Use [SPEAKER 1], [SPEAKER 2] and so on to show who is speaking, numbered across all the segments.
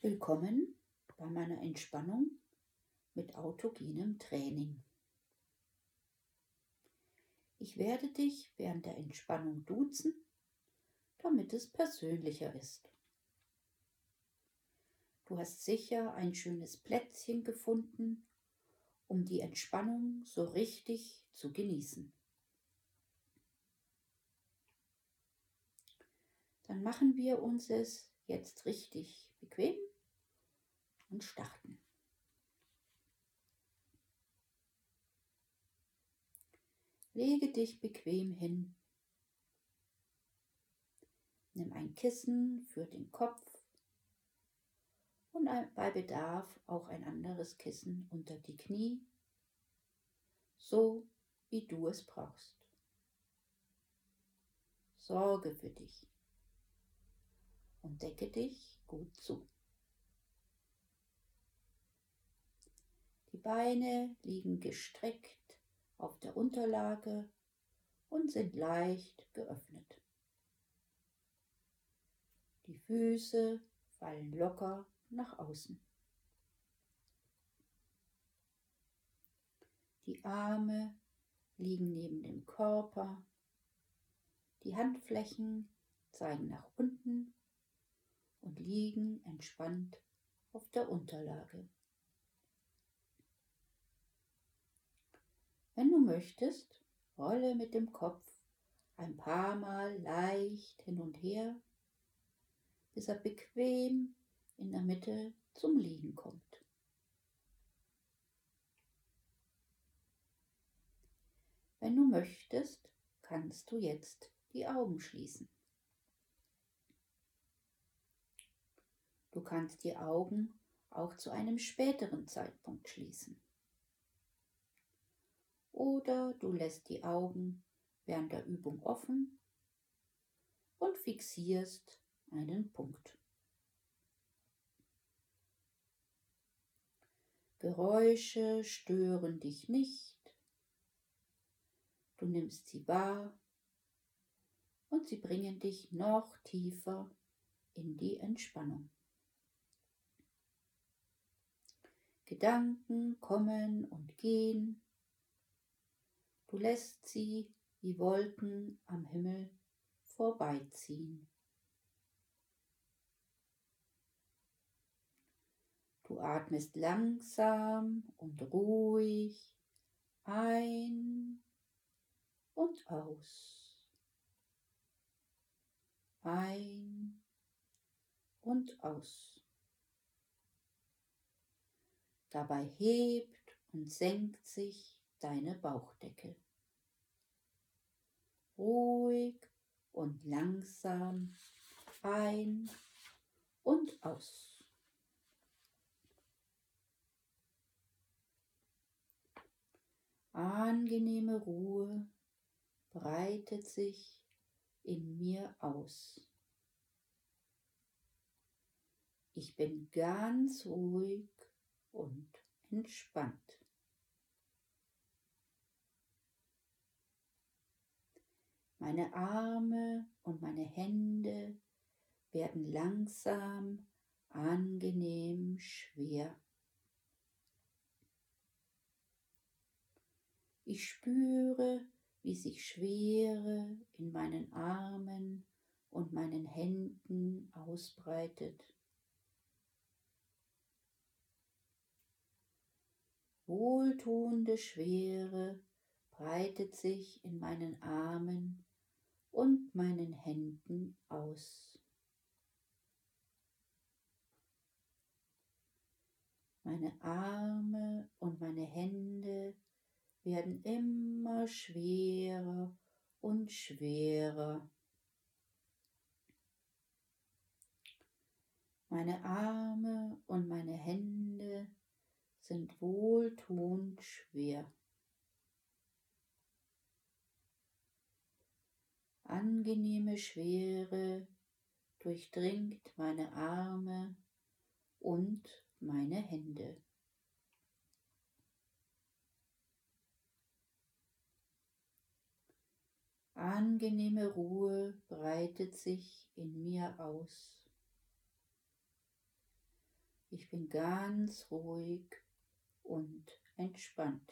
[SPEAKER 1] Willkommen bei meiner Entspannung mit autogenem Training. Ich werde dich während der Entspannung duzen, damit es persönlicher ist. Du hast sicher ein schönes Plätzchen gefunden, um die Entspannung so richtig zu genießen. Dann machen wir uns es jetzt richtig bequem und starten. Lege dich bequem hin. Nimm ein Kissen für den Kopf und bei Bedarf auch ein anderes Kissen unter die Knie, so wie du es brauchst. Sorge für dich und decke dich gut zu. Die Beine liegen gestreckt auf der Unterlage und sind leicht geöffnet. Die Füße fallen locker nach außen. Die Arme liegen neben dem Körper. Die Handflächen zeigen nach unten und liegen entspannt auf der Unterlage. Wenn du möchtest, rolle mit dem Kopf ein paar Mal leicht hin und her, bis er bequem in der Mitte zum Liegen kommt. Wenn du möchtest, kannst du jetzt die Augen schließen. Du kannst die Augen auch zu einem späteren Zeitpunkt schließen. Oder du lässt die Augen während der Übung offen und fixierst einen Punkt. Geräusche stören dich nicht. Du nimmst sie wahr und sie bringen dich noch tiefer in die Entspannung. Gedanken kommen und gehen. Du lässt sie wie Wolken am Himmel vorbeiziehen. Du atmest langsam und ruhig ein und aus. Ein und aus. Dabei hebt und senkt sich deine Bauchdecke. Ruhig und langsam ein und aus. Angenehme Ruhe breitet sich in mir aus. Ich bin ganz ruhig und entspannt. Meine Arme und meine Hände werden langsam angenehm schwer. Ich spüre, wie sich Schwere in meinen Armen und meinen Händen ausbreitet. Wohltuende Schwere breitet sich in meinen Armen und meinen Händen aus. Meine Arme und meine Hände werden immer schwerer und schwerer. Meine Arme und meine Hände sind wohltuend schwer. Angenehme Schwere durchdringt meine Arme und meine Hände. Angenehme Ruhe breitet sich in mir aus. Ich bin ganz ruhig und entspannt.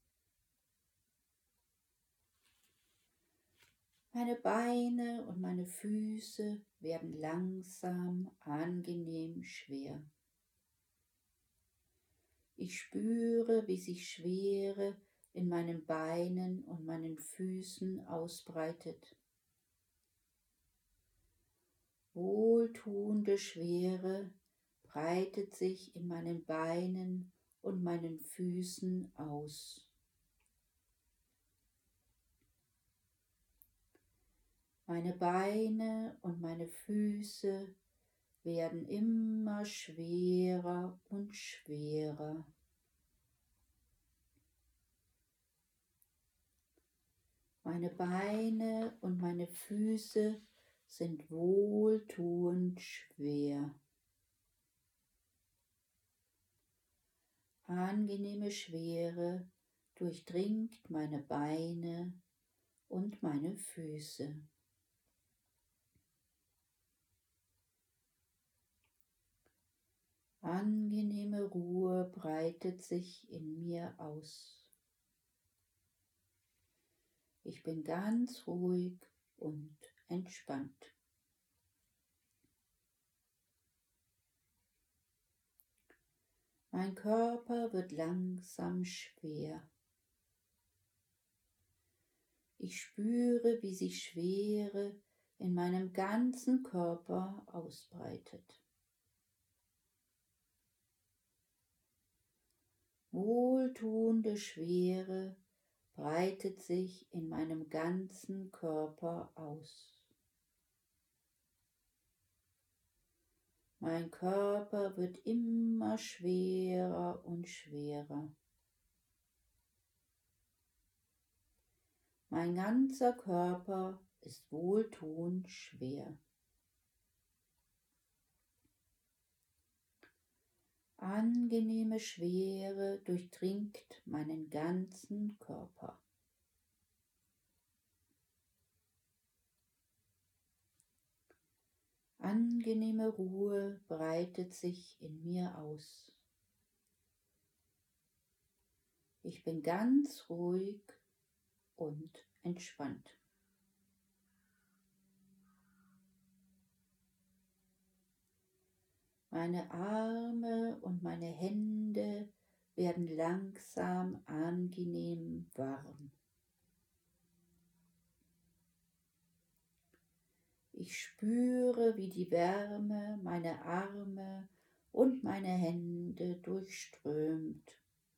[SPEAKER 1] Meine Beine und meine Füße werden langsam, angenehm schwer. Ich spüre, wie sich Schwere in meinen Beinen und meinen Füßen ausbreitet. Wohltuende Schwere breitet sich in meinen Beinen und meinen Füßen aus. Meine Beine und meine Füße werden immer schwerer und schwerer. Meine Beine und meine Füße sind wohltuend schwer. Angenehme Schwere durchdringt meine Beine und meine Füße. Angenehme Ruhe breitet sich in mir aus. Ich bin ganz ruhig und entspannt. Mein Körper wird langsam schwer. Ich spüre, wie sich Schwere in meinem ganzen Körper ausbreitet. Wohltuende Schwere breitet sich in meinem ganzen Körper aus. Mein Körper wird immer schwerer und schwerer. Mein ganzer Körper ist wohltuend schwer. Angenehme Schwere durchdringt meinen ganzen Körper. Angenehme Ruhe breitet sich in mir aus. Ich bin ganz ruhig und entspannt. Meine Arme und meine Hände werden langsam angenehm warm. Ich spüre, wie die Wärme meine Arme und meine Hände durchströmt.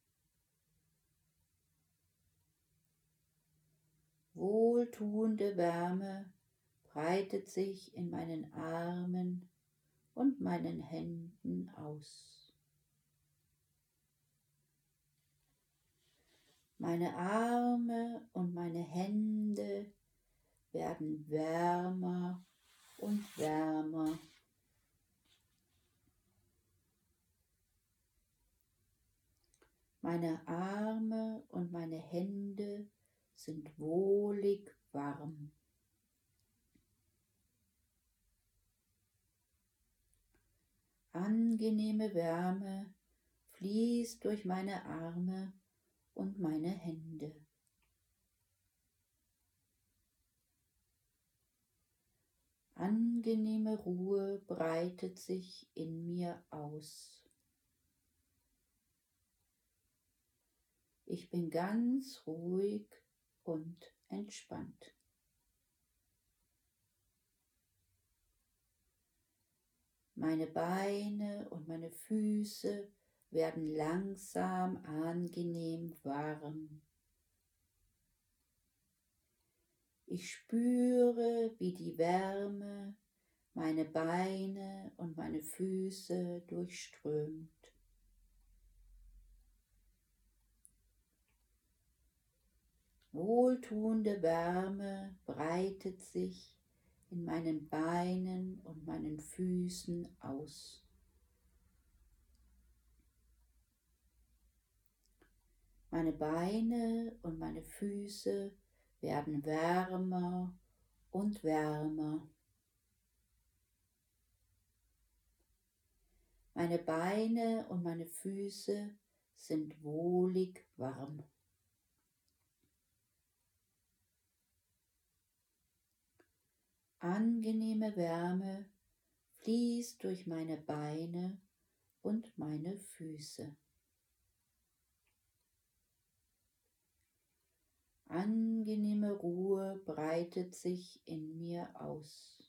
[SPEAKER 1] Wohltuende Wärme breitet sich in meinen Armen und meinen Händen aus. Meine Arme und meine Hände werden wärmer und wärmer. Meine Arme und meine Hände sind wohlig warm. Angenehme Wärme fließt durch meine Arme und meine Hände. Angenehme Ruhe breitet sich in mir aus. Ich bin ganz ruhig und entspannt. Meine Beine und meine Füße werden langsam angenehm warm. Ich spüre, wie die Wärme meine Beine und meine Füße durchströmt. Wohltuende Wärme breitet sich in meinen Beinen und meinen Füßen aus. Meine Beine und meine Füße werden wärmer und wärmer. Meine Beine und meine Füße sind wohlig warm. Angenehme Wärme fließt durch meine Beine und meine Füße. Angenehme Ruhe breitet sich in mir aus.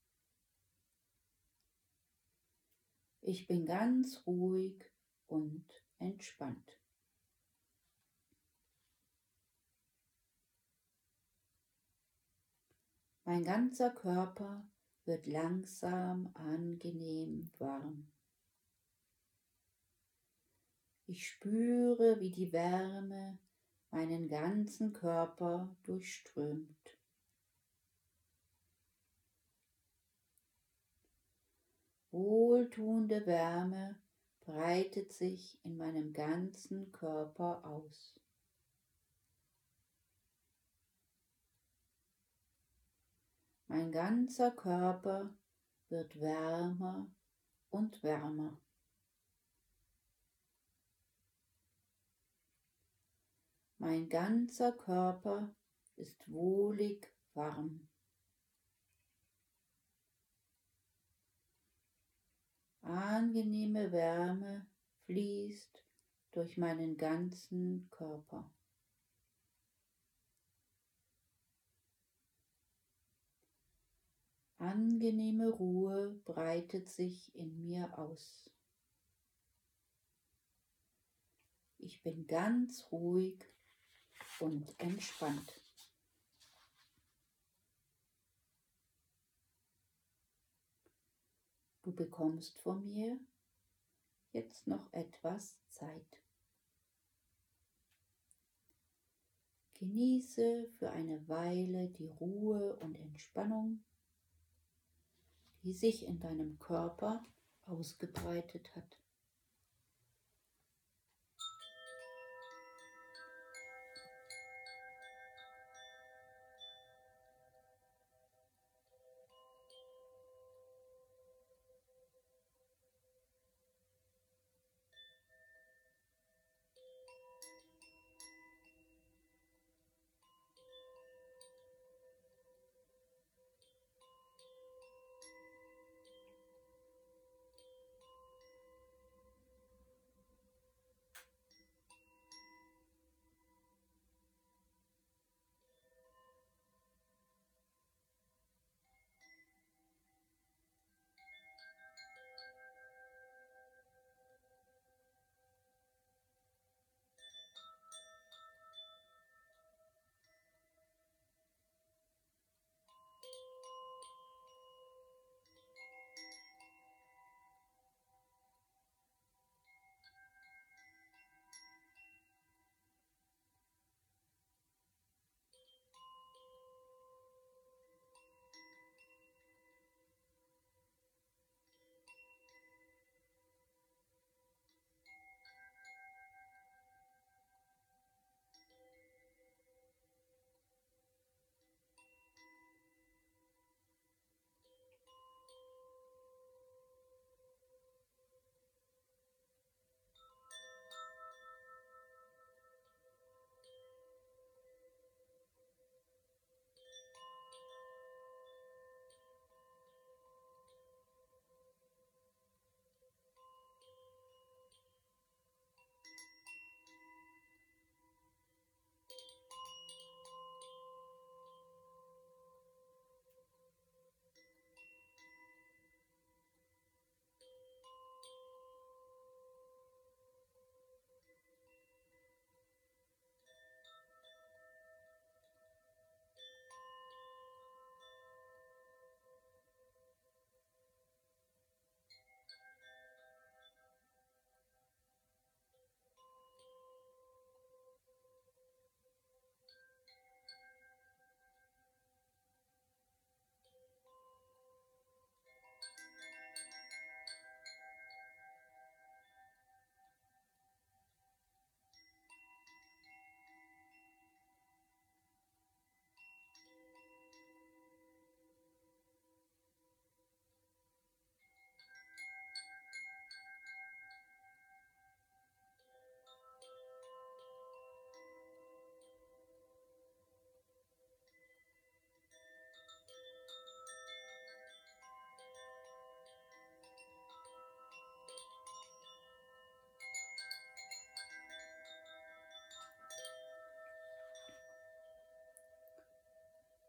[SPEAKER 1] Ich bin ganz ruhig und entspannt. Mein ganzer Körper wird langsam angenehm warm. Ich spüre, wie die Wärme meinen ganzen Körper durchströmt. Wohltuende Wärme breitet sich in meinem ganzen Körper aus. Mein ganzer Körper wird wärmer und wärmer. Mein ganzer Körper ist wohlig warm. Angenehme Wärme fließt durch meinen ganzen Körper. Angenehme Ruhe breitet sich in mir aus. Ich bin ganz ruhig und entspannt. Du bekommst von mir jetzt noch etwas Zeit. Genieße für eine Weile die Ruhe und Entspannung, die sich in deinem Körper ausgebreitet hat.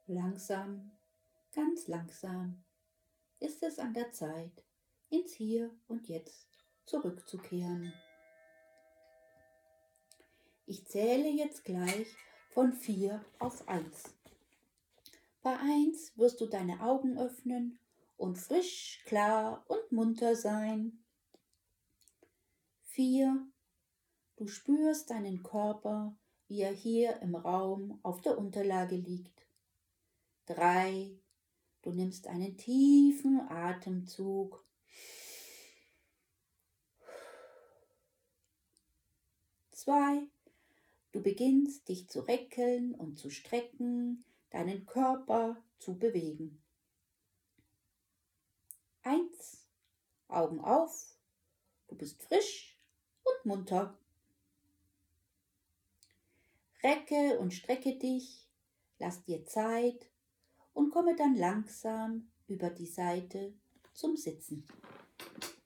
[SPEAKER 1] Langsam, ganz langsam ist es an der Zeit, ins Hier und Jetzt zurückzukehren. Ich zähle jetzt gleich von 4 auf 1. Bei 1 wirst du deine Augen öffnen und frisch, klar und munter sein. 4. Du spürst deinen Körper, wie er hier im Raum auf der Unterlage liegt. 3. Du nimmst einen tiefen Atemzug. 2. Du beginnst dich zu recken und zu strecken, deinen Körper zu bewegen. 1. Augen auf, du bist frisch und munter. Recke und strecke dich, lass dir Zeit und komme dann langsam über die Seite zum Sitzen.